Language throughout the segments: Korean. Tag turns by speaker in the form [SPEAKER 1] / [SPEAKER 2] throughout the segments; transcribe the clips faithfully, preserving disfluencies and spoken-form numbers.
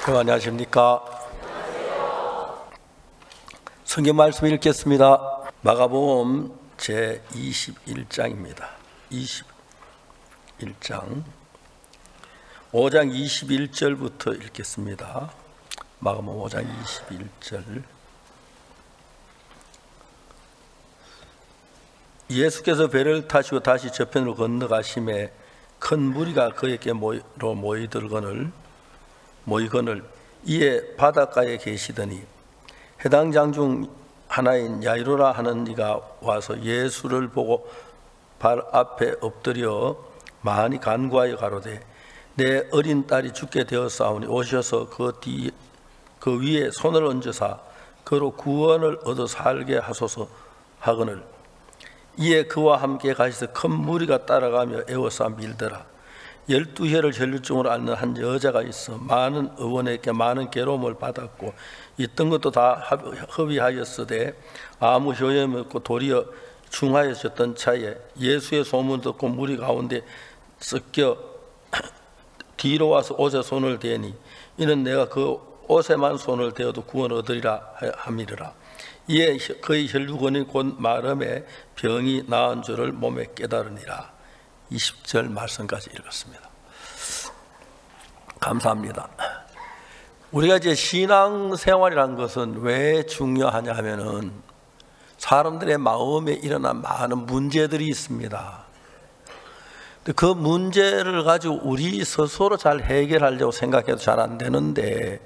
[SPEAKER 1] 여러분 안녕하십니까? 성경 말씀 읽겠습니다. 마가복음 제이십일 장입니다. 이십일 장 오 장 이십일 절부터 읽겠습니다. 마가복음 오 장 이십일 절. 예수께서 배를 타시고 다시 저편으로 건너가심에 큰 무리가 그에게 모이, 모이들거늘 모이거늘 이에 바닷가에 계시더니 해당 장 중 하나인 야이로라 하는 이가 와서 예수를 보고 발 앞에 엎드려 많이 간구하여 가로되 내 어린 딸이 죽게 되었사오니 오셔서 그 뒤 그 위에 손을 얹으사 그로 구원을 얻어 살게 하소서 하거늘 이에 그와 함께 가시서 큰 무리가 따라가며 애워싸 밀더라. 열두 해를 혈류증으로 앓는 한 여자가 있어 많은 의원에게 많은 괴로움을 받았고 있던 것도 다 허비하였으되 아무 효험이 없고 도리어 중하여졌던 차에 예수의 소문 듣고 무리 가운데 섞여 뒤로 와서 옷에 손을 대니 이는 내가 그 옷에만 손을 대어도 구원 얻으리라 함이르라. 이에 그의 혈류근이 곧 마름에 병이 나은 줄을 몸에 깨달으니라. 이십 절 말씀까지 읽었습니다. 감사합니다. 우리가 이제 신앙생활이라는 것은 왜 중요하냐 하면은 사람들의 마음에 일어난 많은 문제들이 있습니다. 그 문제를 가지고 우리 스스로 잘 해결하려고 생각해도 잘 안 되는데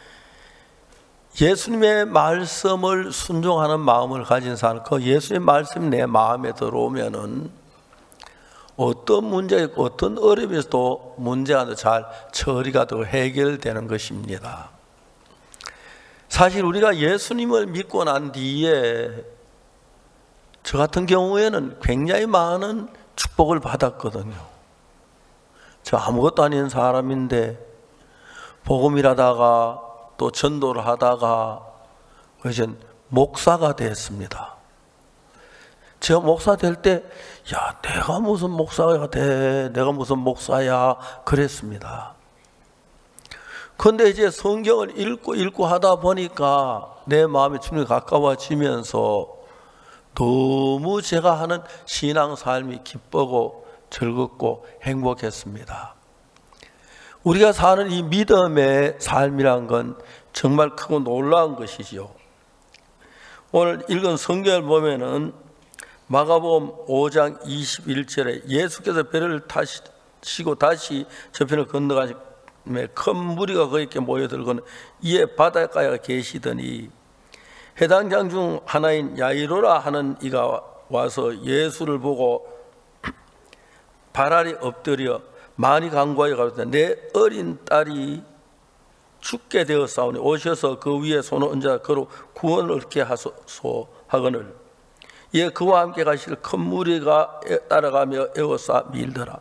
[SPEAKER 1] 예수님의 말씀을 순종하는 마음을 가진 사람, 그 예수님의 말씀이 내 마음에 들어오면은 어떤 문제, 어떤 어려움에서도 문제가 잘 처리가 되고 해결되는 것입니다. 사실 우리가 예수님을 믿고 난 뒤에 저 같은 경우에는 굉장히 많은 축복을 받았거든요. 저 아무것도 아닌 사람인데 복음이라다가 또 전도를 하다가 이제 목사가 됐습니다. 제가 목사 될 때, 야, 내가 무슨 목사가 돼? 내가 무슨 목사야? 그랬습니다. 그런데 이제 성경을 읽고 읽고 하다 보니까 내 마음이 주님에 가까워지면서 너무 제가 하는 신앙 삶이 기쁘고 즐겁고 행복했습니다. 우리가 사는 이 믿음의 삶이란 건 정말 크고 놀라운 것이지요. 오늘 읽은 성경을 보면은 마가복음 오 장 이십일 절에 예수께서 배를 타시고 다시 저편을 건너가시며 큰 무리가 그에게 모여들거늘 이에 바닷가에 계시더니 해당 장 중 하나인 야이로라 하는 이가 와서 예수를 보고 발 아래 엎드려 많이 간구하여 가로되 내 어린 딸이 죽게 되었사오니 오셔서 그 위에 손을 얹어 그로 구원을 얻게 하소서 하거늘 이에 그와 함께 가실 큰 무리가 따라가며 애워싸 밀더라.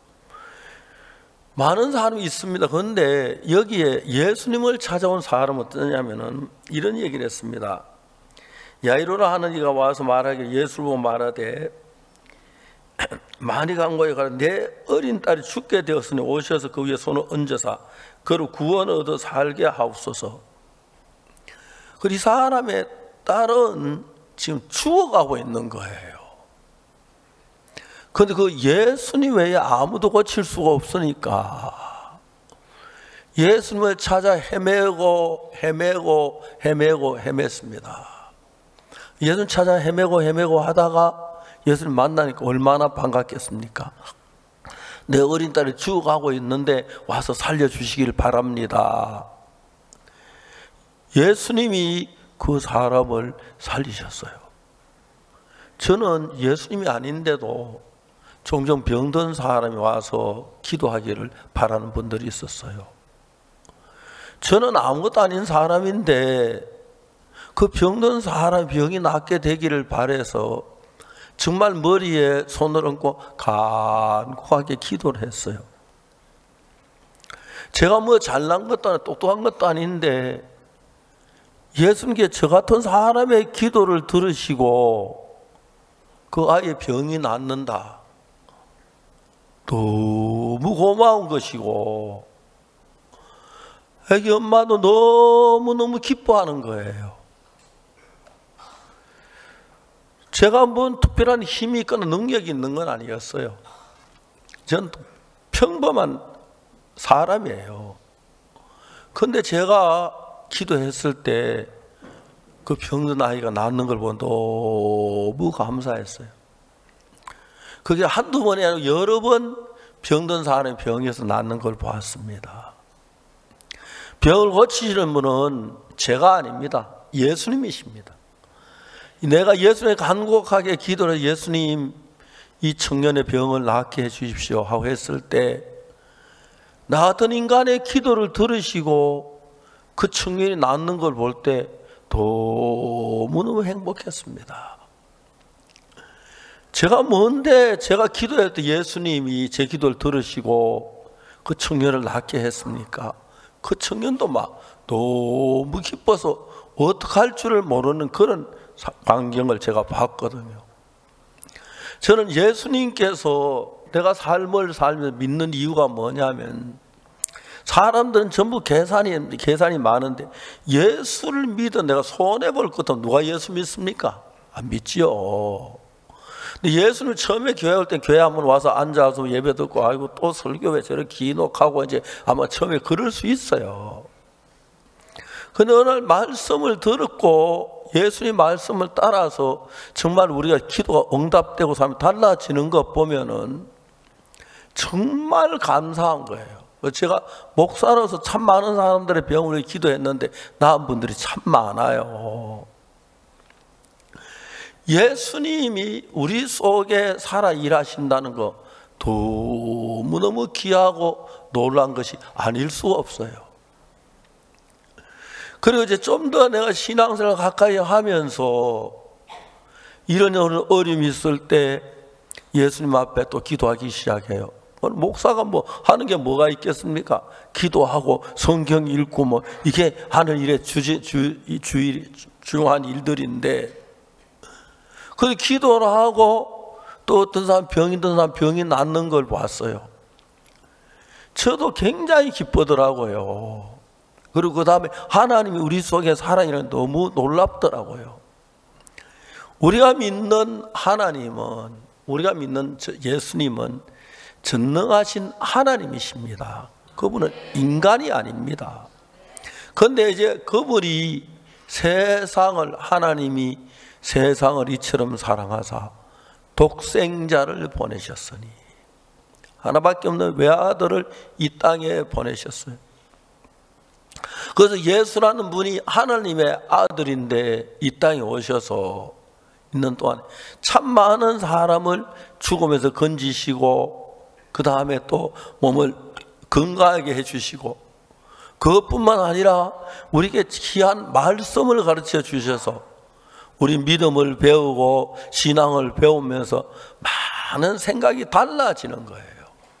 [SPEAKER 1] 많은 사람이 있습니다. 그런데 여기에 예수님을 찾아온 사람은 어떠냐면은 이런 얘기를 했습니다. 야이로라 하는 이가 와서 말하기를 예수를 보고 말하되 많이 간구하여 가로되 내 어린 딸이 죽게 되었으니 오셔서 그 위에 손을 얹어서 그로 구원을 얻어 살게 하옵소서. 그 이 사람의 딸은 지금 죽어가고 있는 거예요. 그런데 그 예수님 외에 아무도 고칠 수가 없으니까 예수님을 찾아 헤매고 헤매고 헤매고 헤맸습니다. 예수님 찾아 헤매고 헤매고 하다가 예수님 만나니까 얼마나 반갑겠습니까? 내 어린 딸이 죽어가고 있는데 와서 살려주시길 바랍니다. 예수님이 그 사람을 살리셨어요. 저는 예수님이 아닌데도 종종 병든 사람이 와서 기도하기를 바라는 분들이 있었어요. 저는 아무것도 아닌 사람인데 그 병든 사람이 병이 낫게 되기를 바라서 정말 머리에 손을 얹고 간곡하게 기도를 했어요. 제가 뭐 잘난 것도 아니고 똑똑한 것도 아닌데 예수님께 저 같은 사람의 기도를 들으시고 그 아이의 병이 낫는다. 너무 고마운 것이고 애기 엄마도 너무너무 기뻐하는 거예요. 제가 뭔 특별한 힘이 있거나 능력이 있는 건 아니었어요. 전 평범한 사람이에요. 그런데 제가 기도했을 때 그 병든 아이가 낫는 걸 보고 너무 감사했어요. 그게 한두 번이 아니라 여러 번 병든 사람이 병에서 낫는 걸 보았습니다. 병을 고치시는 분은 제가 아닙니다. 예수님이십니다. 내가 예수님에 간곡하게 기도를 예수님 이 청년의 병을 낫게 해 주십시오 하고 했을 때 나 같은 인간의 기도를 들으시고 그 청년이 낫는 걸 볼 때 너무너무 행복했습니다. 제가 뭔데 제가 기도할 때 예수님이 제 기도를 들으시고 그 청년을 낫게 했습니까? 그 청년도 막 너무 기뻐서 어떻게 할 줄을 모르는 그런 광경을 제가 봤거든요. 저는 예수님께서 내가 삶을 살면서 믿는 이유가 뭐냐면 사람들은 전부 계산이, 계산이 많은데 예수를 믿어 내가 손해볼 것 없으면 누가 예수 믿습니까? 안 믿지요. 근데 예수를 처음에 교회 올 때 교회 한번 와서 앉아서 예배 듣고 아이고 또 설교 왜 저렇게 기녹하고 이제 아마 처음에 그럴 수 있어요. 근데 어느 날 말씀을 들었고 예수님 말씀을 따라서 정말 우리가 기도가 응답되고 삶이 달라지는 것 보면은 정말 감사한 거예요. 제가 목사로서 참 많은 사람들의 병을 기도했는데 나은 분들이 참 많아요. 예수님이 우리 속에 살아 일하신다는 거 너무너무 귀하고 놀란 것이 아닐 수 없어요. 그리고 이제 좀 더 내가 신앙생활 가까이 하면서 이런 어려움이 있을 때 예수님 앞에 또 기도하기 시작해요. 목사가 뭐 하는 게 뭐가 있겠습니까? 기도하고 성경 읽고 뭐 이게 하는 일의 주제, 주, 주일, 중요한 일들인데 그 기도를 하고 또 어떤 사람 병이 있던 사람 병이 낫는 걸 봤어요. 저도 굉장히 기쁘더라고요. 그리고 그 다음에 하나님이 우리 속에 살아있는 너무 놀랍더라고요. 우리가 믿는 하나님은, 우리가 믿는 예수님은 전능하신 하나님이십니다. 그분은 인간이 아닙니다. 그런데 이제 그분이 세상을, 하나님이 세상을 이처럼 사랑하사 독생자를 보내셨으니, 하나밖에 없는 외아들을 이 땅에 보내셨어요. 그래서 예수라는 분이 하나님의 아들인데 이 땅에 오셔서 있는 동안 참 많은 사람을 죽음에서 건지시고 그 다음에 또 몸을 건강하게 해주시고 그것뿐만 아니라 우리에게 귀한 말씀을 가르쳐 주셔서 우리 믿음을 배우고 신앙을 배우면서 많은 생각이 달라지는 거예요.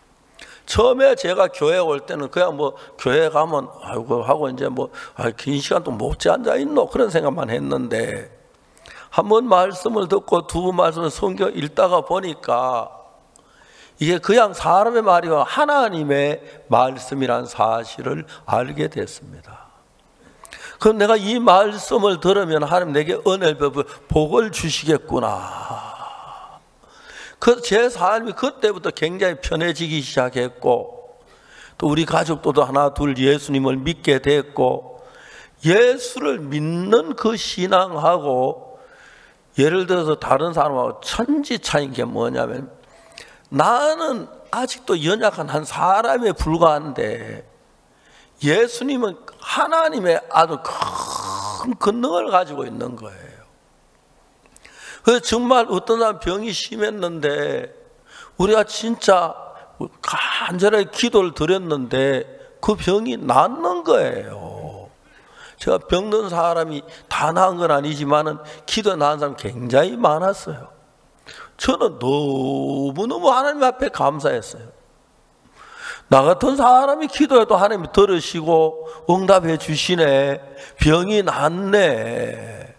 [SPEAKER 1] 처음에 제가 교회 올 때는 그냥 뭐 교회 가면 아이고 하고 이제 뭐 긴 시간 또 못지 앉아 있노 그런 생각만 했는데 한 번 말씀을 듣고 두 번 말씀을 성경 읽다가 보니까 이게 그냥 사람의 말이 아니라 하나님의 말씀이란 사실을 알게 됐습니다. 그럼 내가 이 말씀을 들으면 하나님 내게 은혜를 베풀어 복을 주시겠구나. 그 제 삶이 그때부터 굉장히 편해지기 시작했고 또 우리 가족들도 하나 둘 예수님을 믿게 됐고 예수를 믿는 그 신앙하고 예를 들어서 다른 사람하고 천지 차이인 게 뭐냐면 나는 아직도 연약한 한 사람에 불과한데 예수님은 하나님의 아주 큰 권능을 가지고 있는 거예요. 그래서 정말 어떤 사람 병이 심했는데 우리가 진짜 간절하게 기도를 드렸는데 그 병이 낫는 거예요. 제가 병든 사람이 다 나은 건 아니지만은 기도에 나은 사람이 굉장히 많았어요. 저는 너무너무 하나님 앞에 감사했어요. 나 같은 사람이 기도해도 하나님이 들으시고 응답해 주시네. 병이 낫네.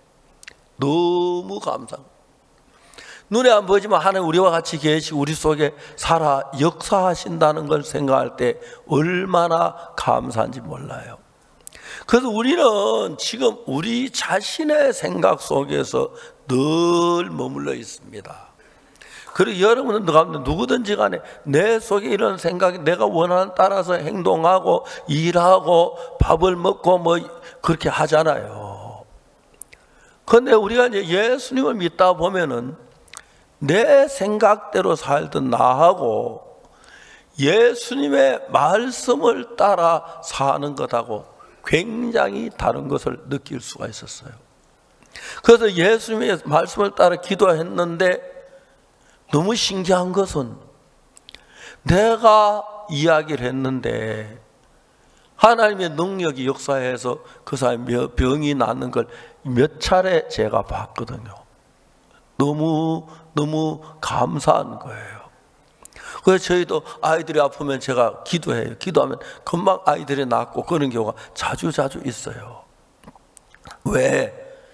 [SPEAKER 1] 너무 감사합니다. 눈에 안 보이지만 하나님 우리와 같이 계시고 우리 속에 살아 역사하신다는 걸 생각할 때 얼마나 감사한지 몰라요. 그래서 우리는 지금 우리 자신의 생각 속에서 늘 머물러 있습니다. 그리고 여러분은 누구든지 간에 내 속에 이런 생각이 내가 원하는 따라서 행동하고 일하고 밥을 먹고 뭐 그렇게 하잖아요. 그런데 우리가 이제 예수님을 믿다 보면은 내 생각대로 살던 나하고 예수님의 말씀을 따라 사는 것하고 굉장히 다른 것을 느낄 수가 있었어요. 그래서 예수님의 말씀을 따라 기도했는데 너무 신기한 것은 내가 이야기를 했는데 하나님의 능력이 역사해서 그 사람이 병이 낫는 걸 몇 차례 제가 봤거든요. 너무 너무 감사한 거예요. 그래서 저희도 아이들이 아프면 제가 기도해요. 기도하면 금방 아이들이 낫고 그런 경우가 자주 자주 있어요. 왜?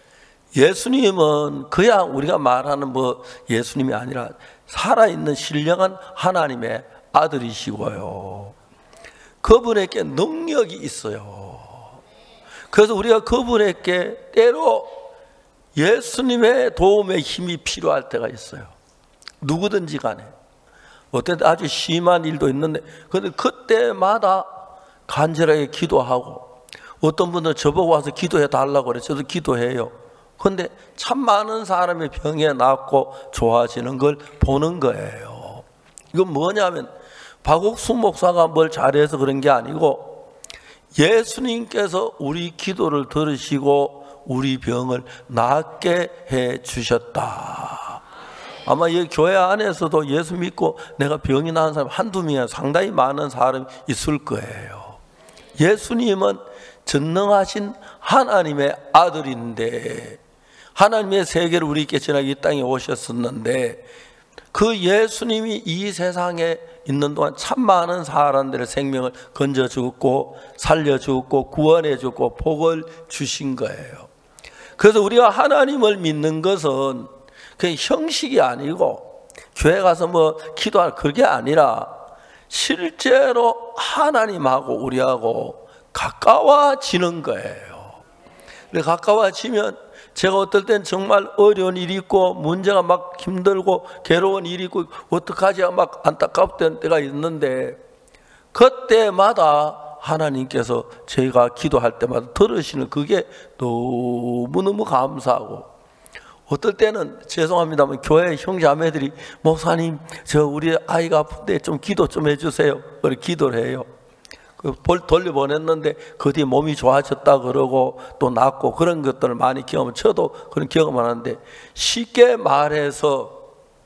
[SPEAKER 1] 예수님은 그냥 우리가 말하는 뭐 예수님이 아니라 살아있는 신령한 하나님의 아들이시고요. 그분에게 능력이 있어요. 그래서 우리가 그분에게 때로 예수님의 도움의 힘이 필요할 때가 있어요. 누구든지 간에. 어떤 때 아주 심한 일도 있는데 근데 그때마다 간절하게 기도하고 어떤 분은 저보고 와서 기도해 달라고 그래요. 저도 기도해요. 그런데 참 많은 사람이 병에 낫고 좋아지는 걸 보는 거예요. 이건 뭐냐면 박옥수 목사가 뭘 잘해서 그런 게 아니고 예수님께서 우리 기도를 들으시고 우리 병을 낫게 해 주셨다. 아마 이 교회 안에서도 예수 믿고 내가 병이 나은 사람 한두 명이 상당히 많은 사람이 있을 거예요. 예수님은 전능하신 하나님의 아들인데 하나님의 세계를 우리에게 전하기 이 땅에 오셨었는데 그 예수님이 이 세상에 있는 동안 참 많은 사람들의 생명을 건져주었고 살려주었고 구원해주었고 복을 주신 거예요. 그래서 우리가 하나님을 믿는 것은 그냥 형식이 아니고 교회 가서 뭐 기도할 그게 아니라 실제로 하나님하고 우리하고 가까워지는 거예요. 가까워지면 제가 어떨 땐 정말 어려운 일이 있고 문제가 막 힘들고 괴로운 일이 있고 어떡하지 막 안타까웠던 때가 있는데 그때마다 하나님께서 저희가 기도할 때마다 들으시는 그게 너무너무 감사하고 어떨 때는 죄송합니다만 교회 형제자매들이 목사님 저 우리 아이가 아픈데 좀 기도 좀 해주세요. 그렇게 기도를 해요. 돌려보냈는데 그 뒤에 몸이 좋아졌다 그러고 또 낫고 그런 것들을 많이 경험을 저도 그런 경험을 하는데 쉽게 말해서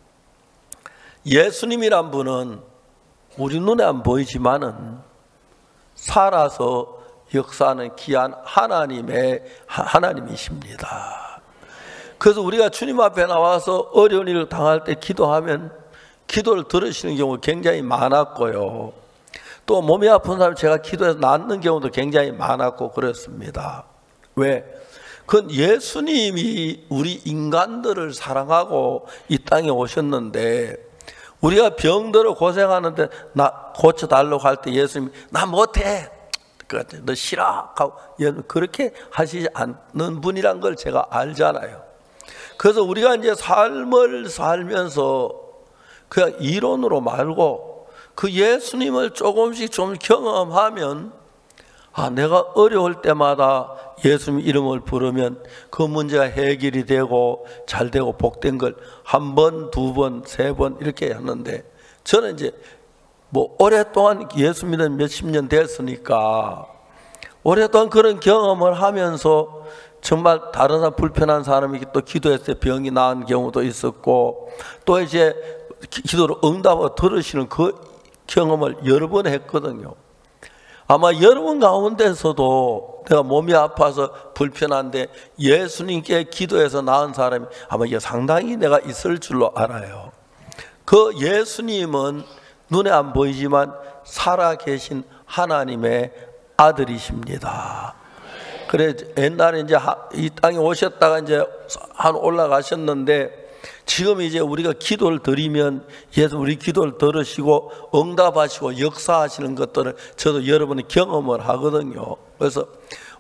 [SPEAKER 1] 예수님이란 분은 우리 눈에 안 보이지만은 살아서 역사하는 귀한 하나님의 하나님이십니다. 그래서 우리가 주님 앞에 나와서 어려운 일을 당할 때 기도하면 기도를 들으시는 경우가 굉장히 많았고요. 또 몸이 아픈 사람 제가 기도해서 낫는 경우도 굉장히 많았고 그렇습니다. 왜? 그건 예수님이 우리 인간들을 사랑하고 이 땅에 오셨는데 우리가 병들어 고생하는데 나 고쳐달라고 할 때 예수님이 나 못해 너 싫어 하고 그렇게 하시지 않는 분이란 걸 제가 알잖아요. 그래서 우리가 이제 삶을 살면서 그냥 이론으로 말고 그 예수님을 조금씩 좀 경험하면 아 내가 어려울 때마다 예수님 이름을 부르면 그 문제가 해결이 되고 잘 되고 복된 걸 한 번, 두 번, 세 번 이렇게 했는데 저는 이제 뭐 오랫동안 예수 믿은 몇십 년 됐으니까 오랫동안 그런 경험을 하면서 정말 다른 사람 불편한 사람이 또 기도했을 때 병이 나은 경우도 있었고 또 이제 기도로 응답을 들으시는 그 경험을 여러 번 했거든요. 아마 여러분 가운데서도 내가 몸이 아파서 불편한데 예수님께 기도해서 나은 사람이 아마 상당히 내가 있을 줄로 알아요. 그 예수님은 눈에 안 보이지만 살아계신 하나님의 아들이십니다. 그래 옛날에 이제 이 땅에 오셨다가 이제 한 올라가셨는데 지금 이제 우리가 기도를 드리면 예수 우리 기도를 들으시고 응답하시고 역사하시는 것들을 저도 여러분이 경험을 하거든요. 그래서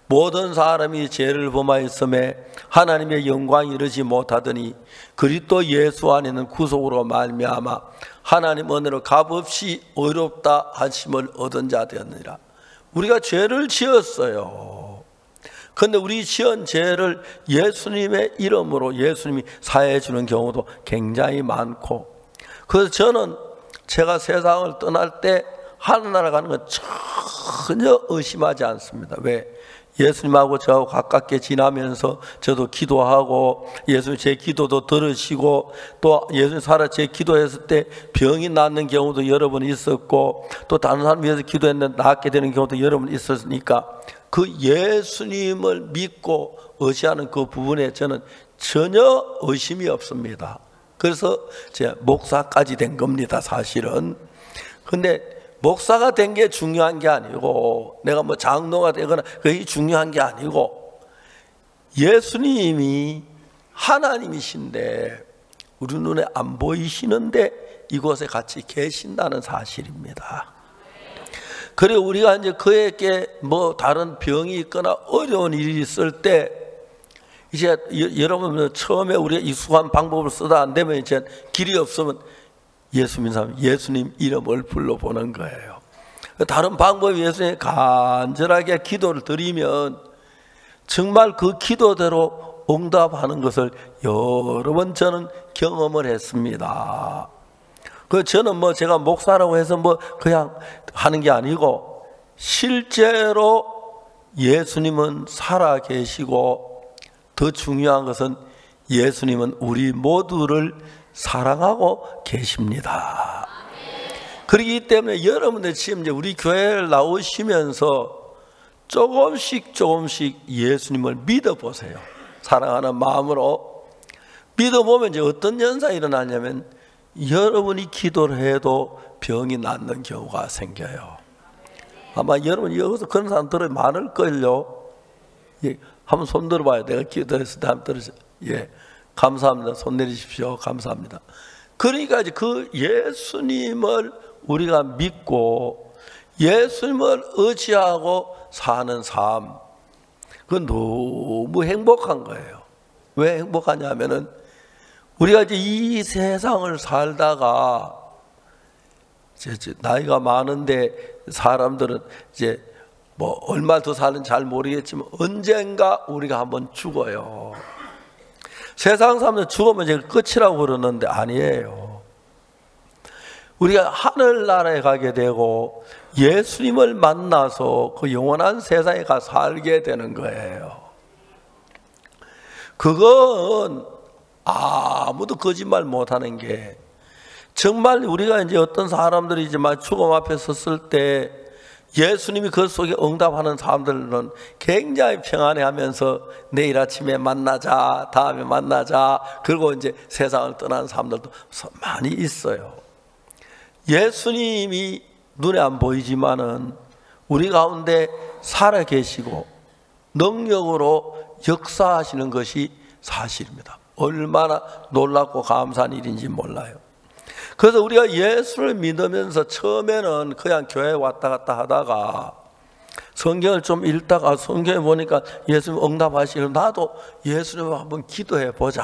[SPEAKER 1] 모든 사람이 죄를 범하였음에 하나님의 영광이 이르지 못하더니 그리스도 예수 안에는 구속으로 말미암아 하나님 은혜로 값없이 의롭다 하심을 얻은 자 되었느니라. 우리가 죄를 지었어요. 그런데 우리 지은 죄를 예수님의 이름으로 예수님이 사해 주는 경우도 굉장히 많고, 그래서 저는 제가 세상을 떠날 때 하늘나라 가는 건 전혀 의심하지 않습니다. 왜? 예수님하고 저하고 가깝게 지나면서 저도 기도하고 예수님 제 기도도 들으시고, 또 예수님 살아 제 기도했을 때 병이 낫는 경우도 여러 번 있었고, 또 다른 사람 위해서 기도했는데 낫게 되는 경우도 여러 번 있었으니까 그 예수님을 믿고 의지하는 그 부분에 저는 전혀 의심이 없습니다. 그래서 제가 목사까지 된 겁니다, 사실은. 근데 목사가 된 게 중요한 게 아니고, 내가 뭐 장로가 되거나 그게 중요한 게 아니고, 예수님이 하나님이신데 우리 눈에 안 보이시는데 이곳에 같이 계신다는 사실입니다. 그리고 우리가 이제 그에게 뭐 다른 병이 있거나 어려운 일이 있을 때, 이제 여러분 처음에 우리가 익숙한 방법을 쓰다 안 되면 이제 길이 없으면 예수님 사람 예수님 이름을 불러보는 거예요. 다른 방법이 예수님 간절하게 기도를 드리면 정말 그 기도대로 응답하는 것을 여러 번 저는 경험을 했습니다. 그 저는 뭐 제가 목사라고 해서 뭐 그냥 하는 게 아니고, 실제로 예수님은 살아 계시고, 더 중요한 것은 예수님은 우리 모두를 사랑하고 계십니다. 그렇기 때문에 여러분들 지금 이제 우리 교회를 나오시면서 조금씩 조금씩 예수님을 믿어보세요. 사랑하는 마음으로 믿어보면 이제 어떤 현상이 일어나냐면, 여러분이 기도를 해도 병이 낫는 경우가 생겨요. 아마 여러분 여기서 그런 사람들이 많을걸요. 예, 한번 손 들어봐요. 내가 기도했을 때 한번 들으세요. 예, 감사합니다. 손 내리십시오. 감사합니다. 그러니까 이제 그 예수님을 우리가 믿고 예수님을 의지하고 사는 삶, 그건 너무 행복한 거예요. 왜 행복하냐면은 우리가 이제 이 세상을 살다가 이제 나이가 많은데 사람들은 이제 뭐 얼마 더 사는지 잘 모르겠지만 언젠가 우리가 한번 죽어요. 세상 사람들 죽으면 이제 끝이라고 그러는데 아니에요. 우리가 하늘나라에 가게 되고 예수님을 만나서 그 영원한 세상에 가 살게 되는 거예요. 그건 아무도 거짓말 못하는 게, 정말 우리가 이제 어떤 사람들이 이제 막 죽음 앞에 섰을 때 예수님이 그 속에 응답하는 사람들은 굉장히 평안해하면서 내일 아침에 만나자, 다음에 만나자, 그리고 이제 세상을 떠나는 사람들도 많이 있어요. 예수님이 눈에 안 보이지만은 우리 가운데 살아 계시고 능력으로 역사하시는 것이 사실입니다. 얼마나 놀랍고 감사한 일인지 몰라요. 그래서 우리가 예수를 믿으면서 처음에는 그냥 교회에 왔다 갔다 하다가 성경을 좀 읽다가 성경에 보니까 예수님 응답하시면 나도 예수님 한번 기도해 보자,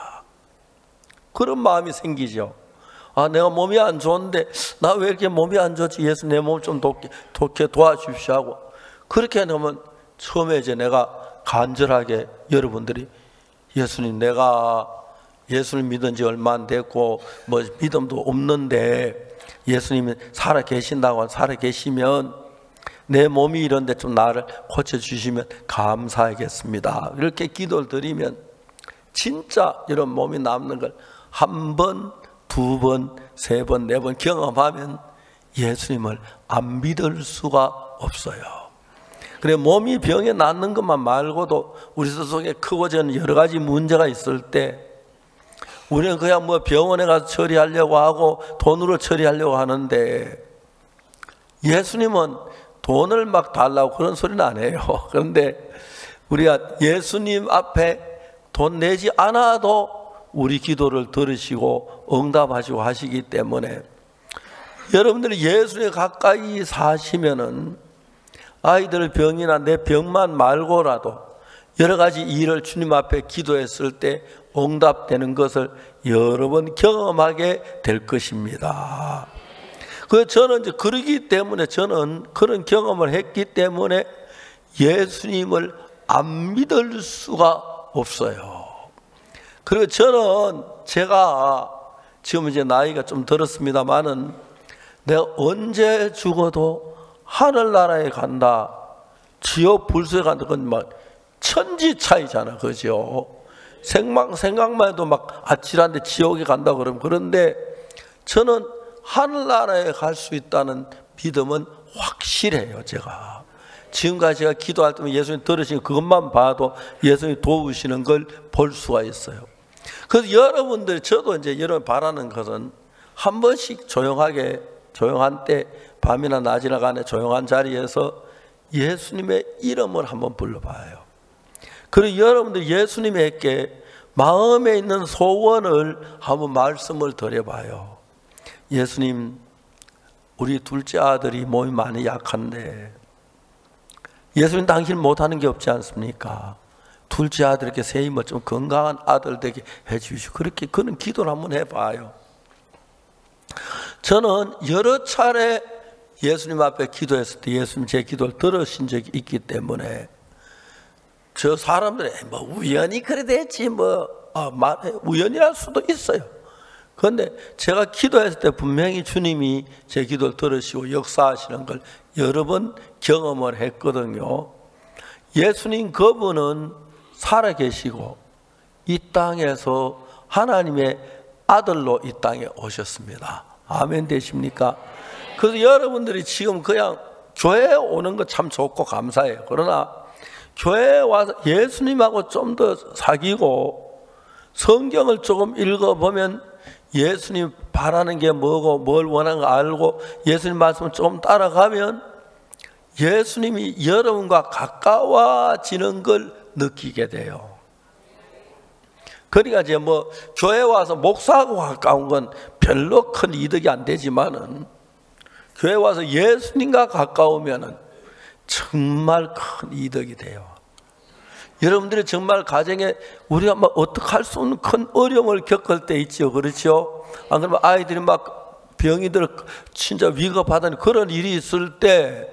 [SPEAKER 1] 그런 마음이 생기죠. 아, 내가 몸이 안 좋은데 나 왜 이렇게 몸이 안 좋지? 예수 내 몸 좀 돕게, 돕게 도와주십시오 하고, 그렇게 하면 처음에 이제 내가 간절하게 여러분들이 예수님, 내가 예수를 믿은 지 얼마 안 됐고 뭐 믿음도 없는데 예수님이 살아 계신다고 살아 계시면 내 몸이 이런데 좀 나를 고쳐주시면 감사하겠습니다, 이렇게 기도를 드리면 진짜 이런 몸이 남는 걸 한 번, 두 번, 세 번, 네 번 경험하면 예수님을 안 믿을 수가 없어요. 그래, 몸이 병에 낫는 것만 말고도 우리 속에 크고 작은 여러 가지 문제가 있을 때 우리는 그냥 뭐 병원에 가서 처리하려고 하고 돈으로 처리하려고 하는데, 예수님은 돈을 막 달라고 그런 소리는 안 해요. 그런데 우리가 예수님 앞에 돈 내지 않아도 우리 기도를 들으시고 응답하시고 하시기 때문에 여러분들이 예수님 가까이 사시면은 아이들 병이나 내 병만 말고라도 여러 가지 일을 주님 앞에 기도했을 때 응답되는 것을 여러 번 경험하게 될 것입니다. 그 저는 이제 그러기 때문에 저는 그런 경험을 했기 때문에 예수님을 안 믿을 수가 없어요. 그리고 저는 제가 지금 이제 나이가 좀 들었습니다만은 내가 언제 죽어도 하늘나라에 간다, 지옥 불소에 간다, 그건 막 천지 차이잖아, 그죠? 생각, 생각만 해도 막 아찔한데 지옥에 간다 그러면. 그런데 저는 하늘나라에 갈 수 있다는 믿음은 확실해요. 제가 지금까지 제가 기도할 때면 예수님 들으시는 그것만 봐도 예수님이 도우시는 걸 볼 수가 있어요. 그래서 여러분들, 저도 이제 여러분 바라는 것은 한 번씩 조용하게, 조용한 때 밤이나 낮이나 간에 조용한 자리에서 예수님의 이름을 한번 불러봐요. 그리고 여러분들 예수님에게 마음에 있는 소원을 한번 말씀을 드려봐요. 예수님, 우리 둘째 아들이 몸이 많이 약한데 예수님, 당신 못하는 게 없지 않습니까? 둘째 아들에게 새 힘을 좀 건강한 아들 되게 해주시고, 그렇게 그런 기도를 한번 해봐요. 저는 여러 차례 예수님 앞에 기도했을 때 예수님 제 기도를 들으신 적이 있기 때문에 저 사람들이 뭐 우연히 그래 됐지 뭐 아, 우연이랄 수도 있어요. 그런데 제가 기도했을 때 분명히 주님이 제 기도를 들으시고 역사하시는 걸 여러 번 경험을 했거든요. 예수님 그분은 살아계시고 이 땅에서 하나님의 아들로 이 땅에 오셨습니다. 아멘 되십니까? 그래서 여러분들이 지금 그냥 교회에 오는 거 참 좋고 감사해요. 그러나 교회에 와서 예수님하고 좀 더 사귀고 성경을 조금 읽어보면 예수님 바라는 게 뭐고 뭘 원하는 거 알고 예수님 말씀을 좀 따라가면 예수님이 여러분과 가까워지는 걸 느끼게 돼요. 그러니까 이제 뭐 교회 와서 목사하고 가까운 건 별로 큰 이득이 안 되지만은 교회 와서 예수님과 가까우면은 정말 큰 이득이 돼요. 여러분들이 정말 가정에 우리가 막 어떻게 할 수 없는 큰 어려움을 겪을 때 있죠, 그렇죠? 안 그러면 아이들이 막 병이 들어 진짜 위급하다는 그런 일이 있을 때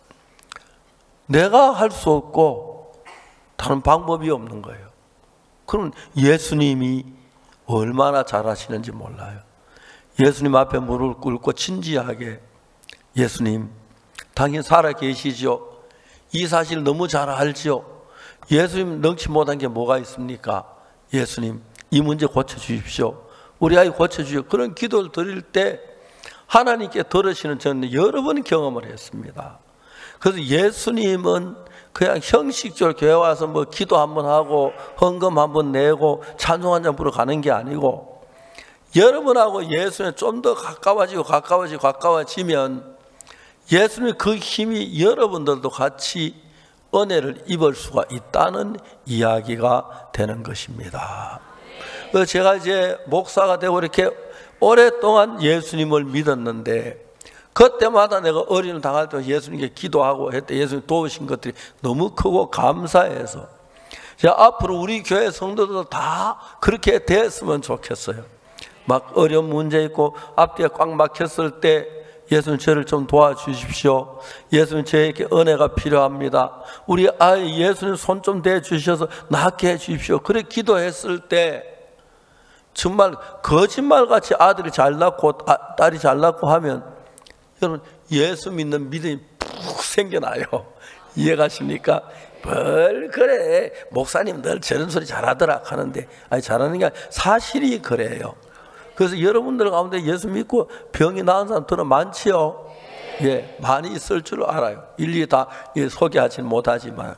[SPEAKER 1] 내가 할 수 없고 다른 방법이 없는 거예요. 그럼 예수님이 얼마나 잘하시는지 몰라요. 예수님 앞에 무릎을 꿇고 진지하게, 예수님 당연히 살아 계시죠. 이 사실 너무 잘 알죠. 예수님 능치 못한 게 뭐가 있습니까? 예수님 이 문제 고쳐주십시오. 우리 아이 고쳐주십시오. 그런 기도를 드릴 때 하나님께 들으시는 저는 여러 번 경험을 했습니다. 그래서 예수님은 그냥 형식적으로 교회 와서 뭐 기도 한번 하고 헌금 한번 내고 찬송 한 잔 부르러 가는 게 아니고 여러분하고 예수님 좀 더 가까워지고 가까워지고 가까워지면 예수님 그 힘이 여러분들도 같이 은혜를 입을 수가 있다는 이야기가 되는 것입니다. 그래서 제가 이제 목사가 되고 이렇게 오랫동안 예수님을 믿었는데 그때마다 내가 어려움을 당할 때 예수님께 기도하고 했대. 예수님 도우신 것들이 너무 크고 감사해서 제가 앞으로 우리 교회 성도들도 다 그렇게 됐으면 좋겠어요. 막 어려운 문제 있고 앞뒤에 꽉 막혔을 때 예수님 저를 좀 도와주십시오. 예수님 저에게 은혜가 필요합니다. 우리 아이 예수님 손 좀 대주셔서 낫게 해주십시오. 그래 기도했을 때 정말 거짓말같이 아들이 잘 낳고 아, 딸이 잘 낳고 하면 여러분 예수 믿는 믿음이 푹 생겨나요. 이해가십니까? 뭘 그래 목사님 늘 저런 소리 잘하더라 하는데 아니 잘하는 게 아니라 사실이 그래요. 그래서 여러분들 가운데 예수 믿고 병이 나은 사람들은 많지요. 예, 많이 있을 줄 알아요. 일일이 다 소개하지는 못하지만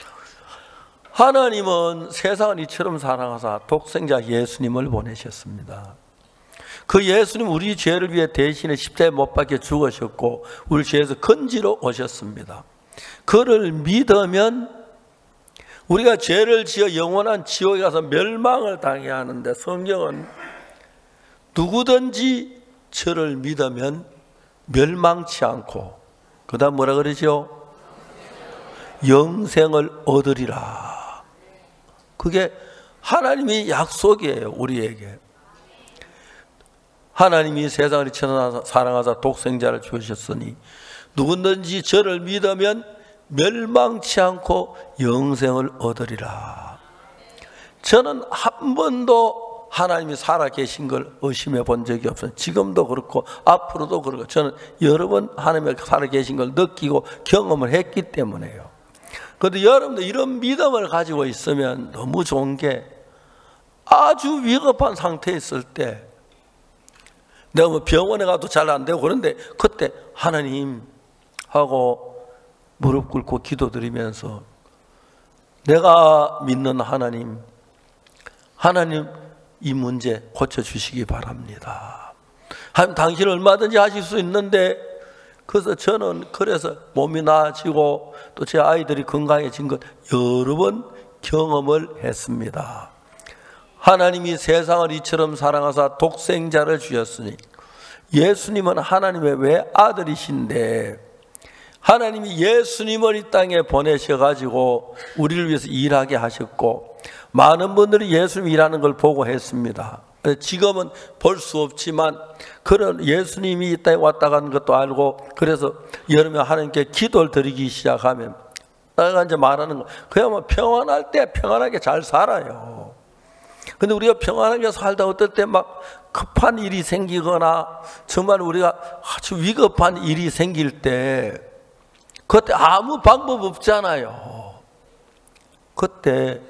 [SPEAKER 1] 하나님은 세상을 이처럼 사랑하사 독생자 예수님을 보내셨습니다. 그 예수님 우리 죄를 위해 대신에 십자가에 못 박혀 죽으셨고 우리 죄에서 건지러 오셨습니다. 그를 믿으면 우리가 죄를 지어 영원한 지옥에 가서 멸망을 당해야 하는데 성경은 누구든지 저를 믿으면 멸망치 않고 그 다음 뭐라 그러죠? 영생을 얻으리라. 그게 하나님의 약속이에요, 우리에게. 하나님이 세상을 이처럼 사랑하사 독생자를 주셨으니 누구든지 저를 믿으면 멸망치 않고 영생을 얻으리라. 저는 한 번도 하나님이 살아계신 걸 의심해 본 적이 없어요. 지금도 그렇고 앞으로도 그렇고 저는 여러 번 하나님이 살아계신 걸 느끼고 경험을 했기 때문에요. 그런데 여러분들 이런 믿음을 가지고 있으면 너무 좋은 게 아주 위급한 상태에 있을 때 내가 뭐 병원에 가도 잘 안 되고 그런데 그때 하나님 하고 무릎 꿇고 기도드리면서 내가 믿는 하나님, 하나님 이 문제 고쳐주시기 바랍니다. 하나님 당신은 얼마든지 하실 수 있는데 그래서 저는 그래서 몸이 나아지고 또 제 아이들이 건강해진 것 여러 번 경험을 했습니다. 하나님이 세상을 이처럼 사랑하사 독생자를 주셨으니 예수님은 하나님의 외아들이신데 하나님이 예수님을 이 땅에 보내셔가지고 우리를 위해서 일하게 하셨고 많은 분들이 예수님 일하는 걸 보고 했습니다. 지금은 볼 수 없지만 그런 예수님이 이 땅에 왔다 가는 것도 알고 그래서 여러분 하나님께 기도를 드리기 시작하면 내가 이제 말하는 거 그야말로 평안할 때 평안하게 잘 살아요. 근데 우리가 평안하게 살다 어떨 때 막 급한 일이 생기거나 정말 우리가 아주 위급한 일이 생길 때 그때 아무 방법 없잖아요. 그때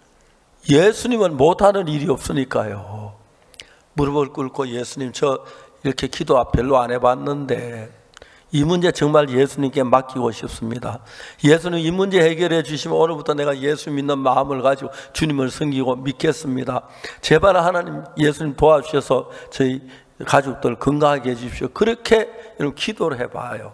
[SPEAKER 1] 예수님은 못하는 일이 없으니까요. 무릎을 꿇고 예수님 저 이렇게 기도 별로 안 해봤는데 이 문제 정말 예수님께 맡기고 싶습니다. 예수님 이 문제 해결해 주시면 오늘부터 내가 예수 믿는 마음을 가지고 주님을 섬기고 믿겠습니다. 제발 하나님 예수님 도와주셔서 저희 가족들 건강하게 해주십시오. 그렇게 여러분 기도를 해봐요.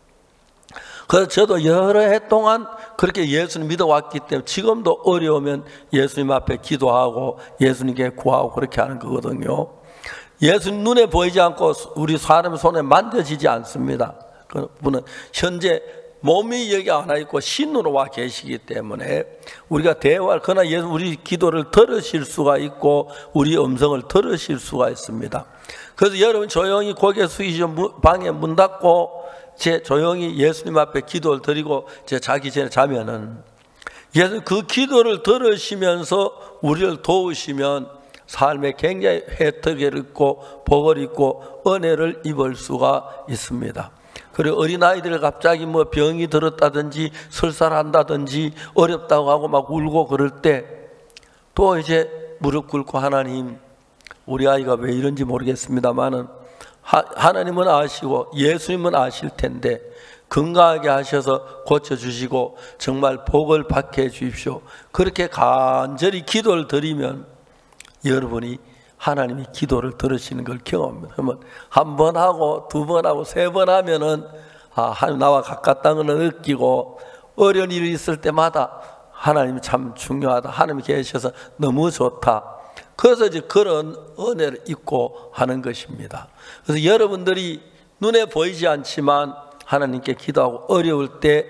[SPEAKER 1] 그래서 저도 여러 해 동안 그렇게 예수님 믿어왔기 때문에 지금도 어려우면 예수님 앞에 기도하고 예수님께 구하고 그렇게 하는 거거든요. 예수님 눈에 보이지 않고 우리 사람의 손에 만져지지 않습니다. 그분은 현재 몸이 여기 안 있고 신으로 와 계시기 때문에 우리가 대화를 그러나 예수 우리 기도를 들으실 수가 있고 우리 음성을 들으실 수가 있습니다. 그래서 여러분 조용히 고개 숙이시고 방에 문 닫고 제 조용히 예수님 앞에 기도를 드리고 제 자기 전에 자면은 예수 그 기도를 들으시면서 우리를 도우시면 삶에 굉장히 혜택을 입고 복을 입고 은혜를 입을 수가 있습니다. 그리고 어린아이들 갑자기 뭐 병이 들었다든지 설사한다든지 어렵다고 하고 막 울고 그럴 때 또 이제 무릎 꿇고 하나님 우리 아이가 왜 이런지 모르겠습니다만은 하나님은 아시고 예수님은 아실 텐데 건강하게 하셔서 고쳐주시고 정말 복을 받게 해주십시오. 그렇게 간절히 기도를 드리면 여러분이 하나님이 기도를 들으시는 걸 경험합니다. 그러면 한 번 하고 두 번 하고 세 번 하면은 아, 하나님 나와 가깝다는 걸 느끼고 어려운 일이 있을 때마다 하나님이 참 중요하다. 하나님이 계셔서 너무 좋다. 그래서 이제 그런 은혜를 입고 하는 것입니다. 그래서 여러분들이 눈에 보이지 않지만 하나님께 기도하고 어려울 때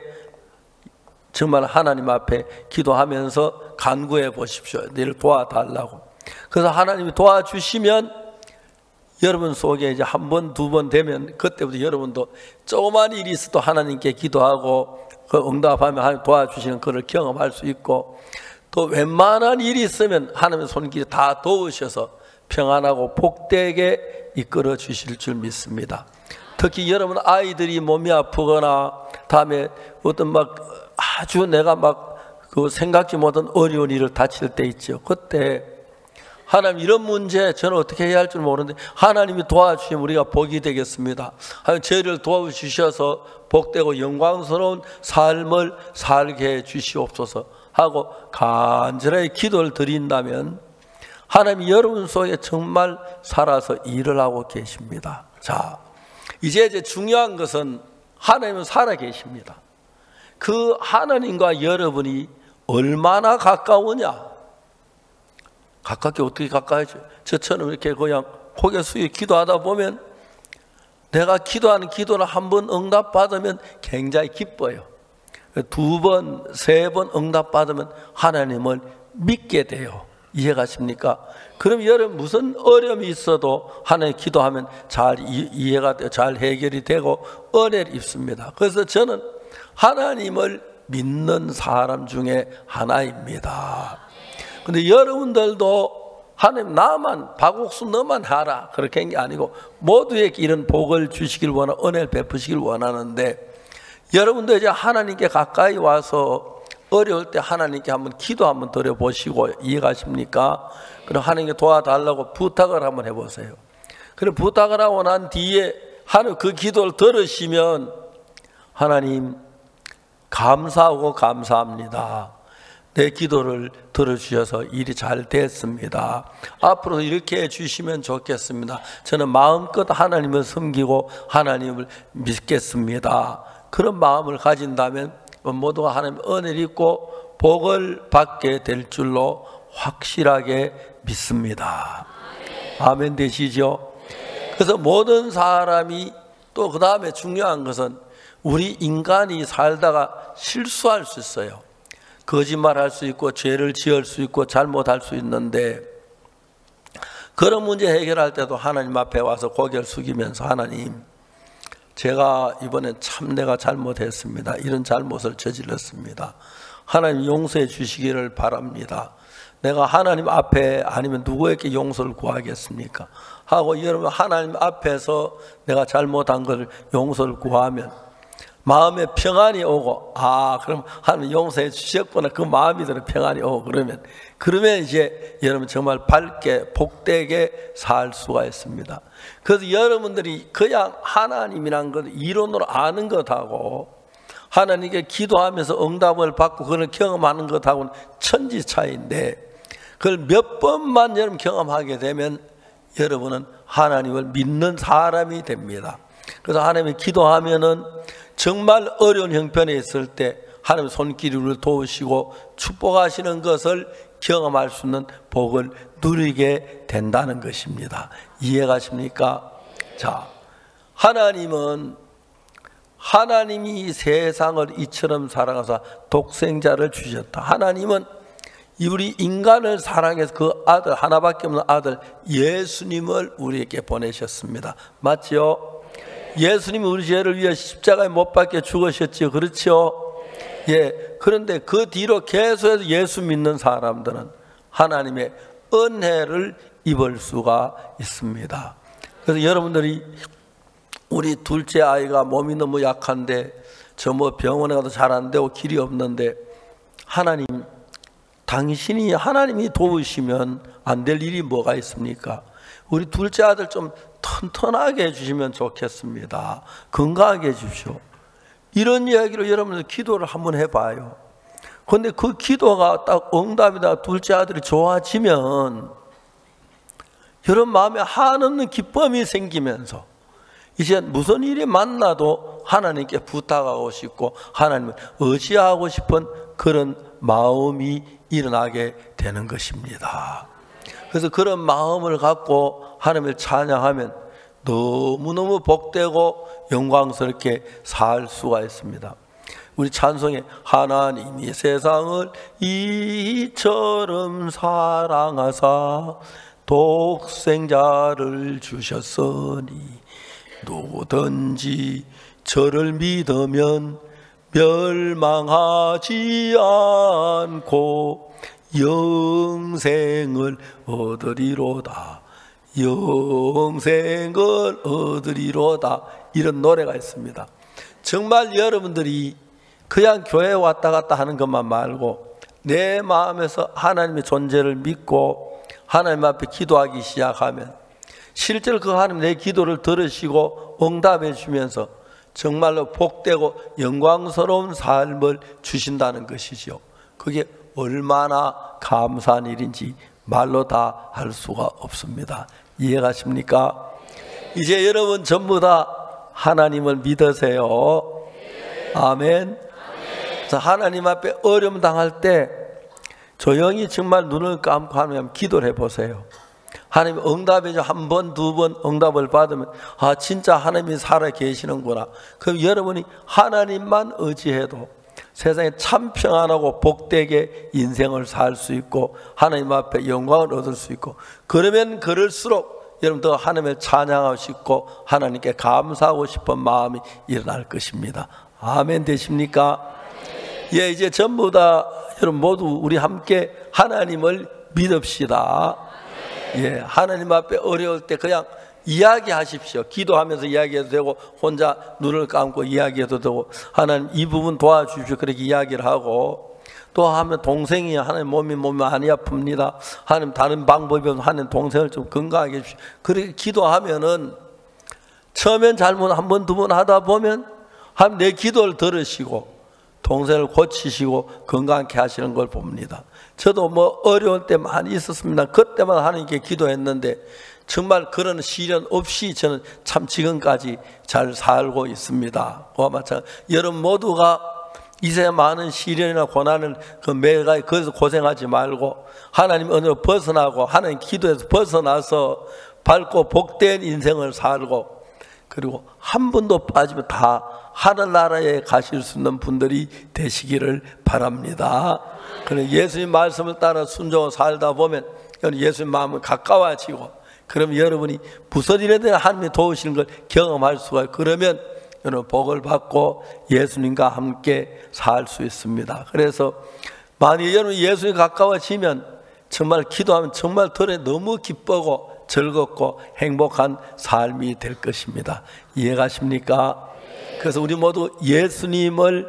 [SPEAKER 1] 정말 하나님 앞에 기도하면서 간구해 보십시오. 너를 도와달라고. 그래서 하나님이 도와주시면 여러분 속에 이제 한 번, 두 번 되면 그때부터 여러분도 조그만 일이 있어도 하나님께 기도하고 그 응답하면 하나님 도와주시는 그걸 경험할 수 있고 또 웬만한 일이 있으면 하나님의 손길이 다 도우셔서 평안하고 복되게 이끌어 주실 줄 믿습니다. 특히 여러분 아이들이 몸이 아프거나 다음에 어떤 막 아주 내가 막 그 생각지 못한 어려운 일을 다칠 때 있죠. 그때 하나님 이런 문제 저는 어떻게 해야 할 줄 모르는데 하나님이 도와주시면 우리가 복이 되겠습니다. 하나님 저희를 도와주셔서 복되고 영광스러운 삶을 살게 해 주시옵소서 하고 간절하게 기도를 드린다면 하나님이 여러분 속에 정말 살아서 일을 하고 계십니다. 자, 이제 이제 중요한 것은 하나님은 살아 계십니다. 그 하나님과 여러분이 얼마나 가까우냐? 가깝게 어떻게 가까워져? 저처럼 이렇게 그냥 고개 숙여 기도하다 보면 내가 기도하는 기도를 한번 응답받으면 굉장히 기뻐요. 두 번, 세 번 응답받으면 하나님을 믿게 돼요. 이해가십니까? 그럼 여러분 무슨 어려움이 있어도 하나님 기도하면 잘 이해가 되고 잘 해결이 되고 은혜를 입습니다. 그래서 저는 하나님을 믿는 사람 중에 하나입니다. 근데 여러분들도 하나님 나만 박옥수 너만 하라 그렇게 한 게 아니고 모두에게 이런 복을 주시길 원하고 은혜를 베푸시길 원하는데, 여러분도 이제 하나님께 가까이 와서 어려울 때 하나님께 한번 기도 한번 드려보시고, 이해가십니까? 그럼 하나님께 도와달라고 부탁을 한번 해보세요. 그럼 부탁을 하고 난 뒤에 하나님 그 기도를 들으시면 하나님 감사하고 감사합니다. 내 기도를 들어주셔서 일이 잘 됐습니다. 앞으로 이렇게 해주시면 좋겠습니다. 저는 마음껏 하나님을 섬기고 하나님을 믿겠습니다. 그런 마음을 가진다면 모두가 하나님 은혜를 입고 복을 받게 될 줄로 확실하게 믿습니다. 아멘 되시죠? 그래서 모든 사람이 또 그 다음에 중요한 것은 우리 인간이 살다가 실수할 수 있어요. 거짓말할 수 있고 죄를 지을 수 있고 잘못할 수 있는데, 그런 문제 해결할 때도 하나님 앞에 와서 고개를 숙이면서 하나님, 제가 이번엔 참 내가 잘못했습니다. 이런 잘못을 저질렀습니다. 하나님 용서해 주시기를 바랍니다. 내가 하나님 앞에 아니면 누구에게 용서를 구하겠습니까? 하고 여러분 하나님 앞에서 내가 잘못한 걸 용서를 구하면 마음에 평안이 오고, 아 그럼 하나님 용서해 주셨구나, 그 마음이 들어 평안이 오고, 그러면 그러면 이제 여러분 정말 밝게 복되게 살 수가 있습니다. 그래서 여러분들이 그냥 하나님이란 것 이론으로 아는 것하고 하나님께 기도하면서 응답을 받고 그걸 경험하는 것하고는 천지 차이인데, 그걸 몇 번만 여러분 경험하게 되면 여러분은 하나님을 믿는 사람이 됩니다. 그래서 하나님이 기도하면은 정말 어려운 형편에 있을 때 하나님 손길이 우리를 도우시고 축복하시는 것을 경험할 수 있는 복을 누리게 된다는 것입니다. 이해가십니까? 자, 하나님은 하나님이 세상을 이처럼 사랑하사 독생자를 주셨다. 하나님은 우리 인간을 사랑해서 그 아들, 하나밖에 없는 아들 예수님을 우리에게 보내셨습니다. 맞죠? 예수님이 우리 죄를 위해 십자가에 못 박혀 죽으셨죠. 그렇죠? 예. 그런데 그 뒤로 계속해서 예수 믿는 사람들은 하나님의 은혜를 입을 수가 있습니다. 그래서 여러분들이 우리 둘째 아이가 몸이 너무 약한데 저 뭐 병원에 가도 잘 안 되고 길이 없는데, 하나님 당신이 하나님이 도우시면 안 될 일이 뭐가 있습니까? 우리 둘째 아들 좀 튼튼하게 해주시면 좋겠습니다. 건강하게 해주십시오. 이런 이야기로 여러분들 기도를 한번 해봐요. 그런데 그 기도가 딱 응답이다, 둘째 아들이 좋아지면 여러분 마음에 한없는 기쁨이 생기면서 이제 무슨 일이 만나도 하나님께 부탁하고 싶고 하나님을 의지하고 싶은 그런 마음이 일어나게 되는 것입니다. 그래서 그런 마음을 갖고 하나님을 찬양하면 너무너무 복되고 영광스럽게 살 수가 있습니다. 우리 찬송에 하나님이 세상을 이처럼 사랑하사 독생자를 주셨으니 누구든지 저를 믿으면 멸망하지 않고 영생을 얻으리로다. 영생을 얻으리로다. 이런 노래가 있습니다. 정말 여러분들이 그냥 교회에 왔다 갔다 하는 것만 말고 내 마음에서 하나님의 존재를 믿고 하나님 앞에 기도하기 시작하면 실제로 그 하나님 내 기도를 들으시고 응답해 주면서 정말로 복되고 영광스러운 삶을 주신다는 것이죠. 그게 얼마나 감사한 일인지 말로 다 할 수가 없습니다. 이해가십니까? 이제 여러분 전부 다 하나님을 믿으세요. 아멘. 그래서 하나님 앞에 어려움 당할 때 조용히 정말 눈을 감고 하나님 기도를 해보세요. 하나님 응답해 줘. 한 번, 두 번 응답을 받으면 아 진짜 하나님이 살아 계시는구나. 그럼 여러분이 하나님만 의지해도 세상에 참 평안하고 복되게 인생을 살 수 있고 하나님 앞에 영광을 얻을 수 있고, 그러면 그럴수록 여러분 더 하나님을 찬양하고 싶고 하나님께 감사하고 싶은 마음이 일어날 것입니다. 아멘 되십니까? 예, 이제 전부 다 여러분 모두 우리 함께 하나님을 믿읍시다. 예, 하나님 앞에 어려울 때 그냥 이야기하십시오. 기도하면서 이야기해도 되고 혼자 눈을 감고 이야기해도 되고, 하나님 이 부분 도와주십시오, 그렇게 이야기를 하고, 또 하면 동생이 하나님 몸이 몸이 많이 아픕니다, 하나님 다른 방법이 없으면 하나님 동생을 좀 건강하게 해주십시오. 그렇게 기도하면은 처음엔 잘못 한 번 두 번 하다 보면 하나님 내 기도를 들으시고 동생을 고치시고 건강하게 하시는 걸 봅니다. 저도 뭐 어려운 때 많이 있었습니다. 그때만 하나님께 기도했는데 정말 그런 시련 없이 저는 참 지금까지 잘 살고 있습니다. 그와 마찬가지 여러분 모두가 이 세상 많은 시련이나 고난을 그 매가 거기서 고생하지 말고 하나님 은혜로 벗어나고 하나님 기도에서 벗어나서 밝고 복된 인생을 살고, 그리고 한 분도 빠지면 다 하늘나라에 가실 수 있는 분들이 되시기를 바랍니다. 그래서 예수님 말씀을 따라 순종하고 살다 보면 예수님 마음은 가까워지고, 그러면 여러분이 무슨 일에든 하나님이 도우시는 걸 경험할 수가 있고, 그러면 여러분 복을 받고 예수님과 함께 살 수 있습니다. 그래서 만약 여러분 예수님 가까워지면 정말 기도하면 정말 들에 너무 기쁘고 즐겁고 행복한 삶이 될 것입니다. 이해가십니까? 그래서 우리 모두 예수님을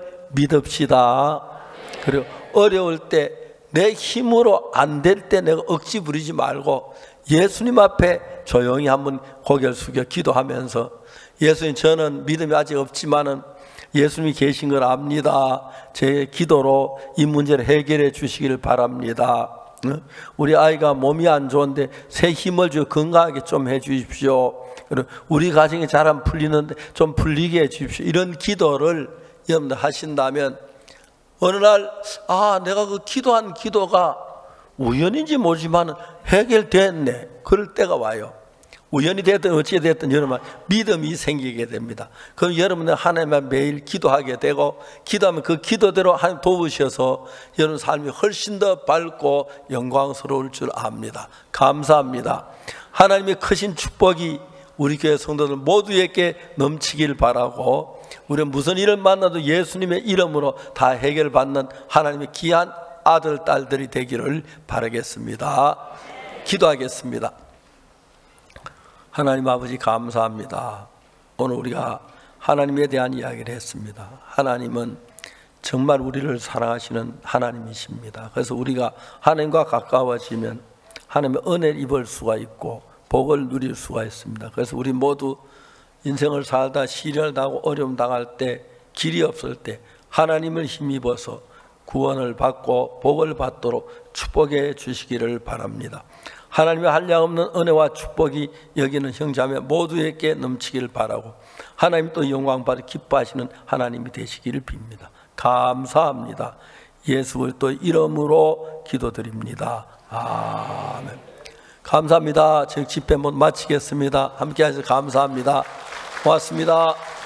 [SPEAKER 1] 믿읍시다. 그리고 어려울 때 내 힘으로 안 될 때 내가 억지 부리지 말고 예수님 앞에 조용히 한번 고개를 숙여 기도하면서, 예수님 저는 믿음이 아직 없지만은 예수님이 계신 걸 압니다. 제 기도로 이 문제를 해결해 주시기를 바랍니다. 우리 아이가 몸이 안 좋은데 새 힘을 주어 건강하게 좀 해 주십시오. 그리고 우리 가정이 잘 안 풀리는데 좀 풀리게 해 주십시오. 이런 기도를 여러분들 하신다면 어느 날 아 내가 그 기도한 기도가 우연인지 모르지만 해결됐네, 그럴 때가 와요. 우연이 됐든 어찌 됐든 여러분 믿음이 생기게 됩니다. 그럼 여러분은 하나님만 매일 기도하게 되고, 기도하면 그 기도대로 하나님 도우셔서 여러분 삶이 훨씬 더 밝고 영광스러울 줄 압니다. 감사합니다. 하나님의 크신 축복이 우리 교회 성도들 모두에게 넘치길 바라고, 우리는 무슨 일을 만나도 예수님의 이름으로 다 해결받는 하나님의 귀한 아들 딸들이 되기를 바라겠습니다. 기도하겠습니다. 하나님 아버지 감사합니다. 오늘 우리가 하나님에 대한 이야기를 했습니다. 하나님은 정말 우리를 사랑하시는 하나님이십니다. 그래서 우리가 하나님과 가까워지면 하나님의 은혜를 입을 수가 있고 복을 누릴 수가 있습니다. 그래서 우리 모두 인생을 살다 시련을 당하고 어려움 당할 때, 길이 없을 때 하나님을 힘입어서 구원을 받고 복을 받도록 축복해 주시기를 바랍니다. 하나님의 한량없는 은혜와 축복이 여기는 형제자매 모두에게 넘치기를 바라고, 하나님 또 영광 받아 기뻐하시는 하나님이 되시기를 빕니다. 감사합니다. 예수 그리스도 이름으로 기도드립니다. 아멘. 감사합니다. 제 집회 마치겠습니다. 함께 하셔서 감사합니다. 고맙습니다.